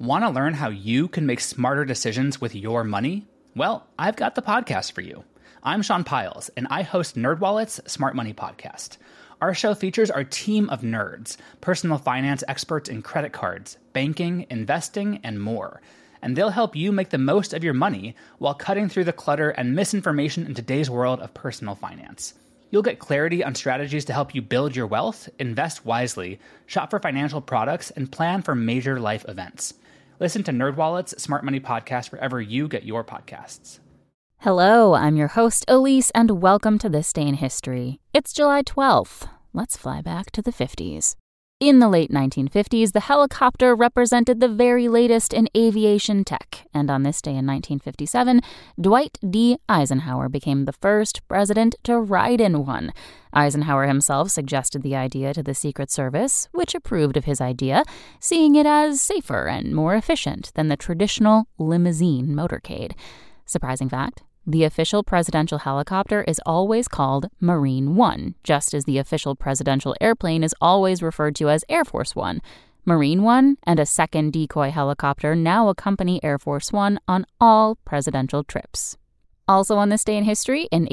Want to learn how you can make smarter decisions with your money? Well, I've got the podcast for you. I'm Sean Piles, and I host NerdWallet's Smart Money Podcast. Our show features our team of nerds, personal finance experts in credit cards, banking, investing, and more. And they'll help you make the most of your money while cutting through the clutter and misinformation in today's world of personal finance. You'll get clarity on strategies to help you build your wealth, invest wisely, shop for financial products, and plan for major life events. Listen to NerdWallet's Smart Money Podcast wherever you get your podcasts. Hello, I'm your host, Elise, and welcome to This Day in History. It's July 12th. Let's fly back to the 50s. In the late 1950s, the helicopter represented the very latest in aviation tech, and on this day in 1957, Dwight D. Eisenhower became the first president to ride in one. Eisenhower himself suggested the idea to the Secret Service, which approved of his idea, seeing it as safer and more efficient than the traditional limousine motorcade. Surprising fact, the official presidential helicopter is always called Marine One, just as the official presidential airplane is always referred to as Air Force One. Marine One and a second decoy helicopter now accompany Air Force One on all presidential trips. Also on this day in history, in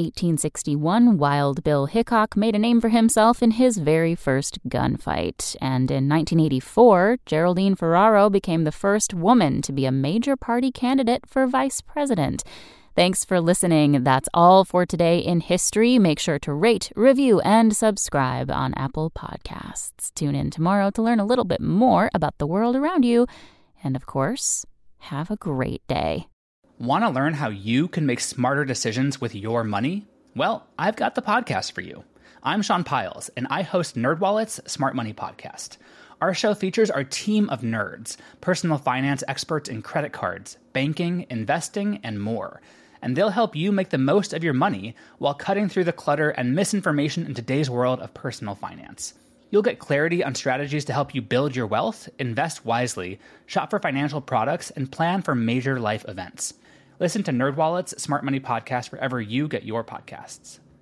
1861, Wild Bill Hickok made a name for himself in his very first gunfight. And in 1984, Geraldine Ferraro became the first woman to be a major party candidate for vice president. Thanks for listening. That's all for today in history. Make sure to rate, review, and subscribe on Apple Podcasts. Tune in tomorrow to learn a little bit more about the world around you. And of course, have a great day. Want to learn how you can make smarter decisions with your money? Well, I've got the podcast for you. I'm Sean Piles, and I host NerdWallet's Smart Money Podcast. Our show features our team of nerds, personal finance experts in credit cards, banking, investing, and more. And they'll help you make the most of your money while cutting through the clutter and misinformation in today's world of personal finance. You'll get clarity on strategies to help you build your wealth, invest wisely, shop for financial products, and plan for major life events. Listen to NerdWallet's Smart Money Podcast wherever you get your podcasts.